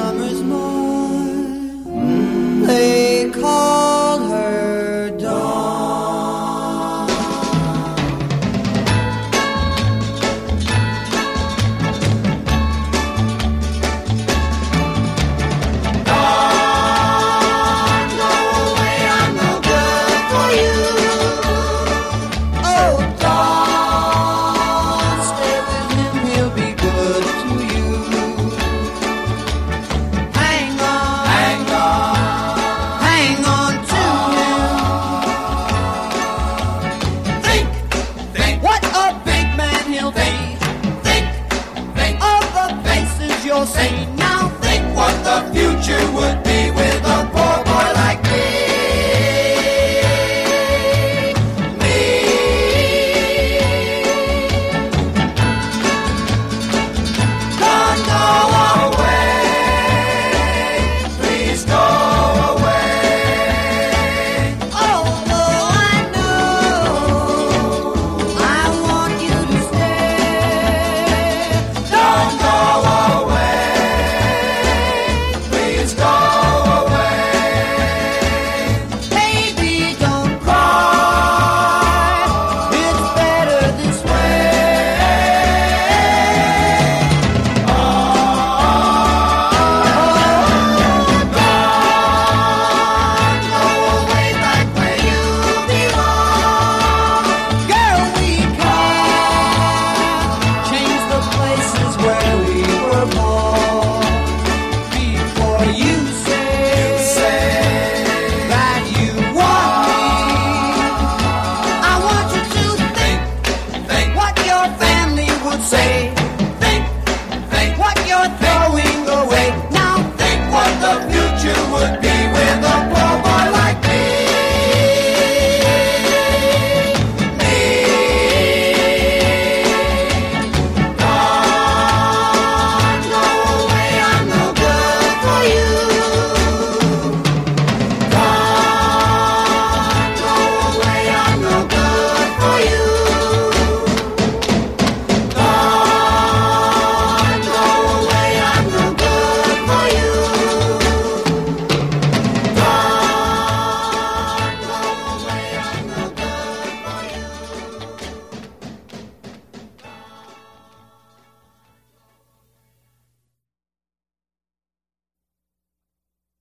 summer's morn. They call her Dawn. Dawn, go away, I'm no good for you. Oh, Dawn, stay with him, he'll be good to you. Hang on, hang on to him. Think, what a big man he'll be. Think of the faces you'll see. Now think what the future would be.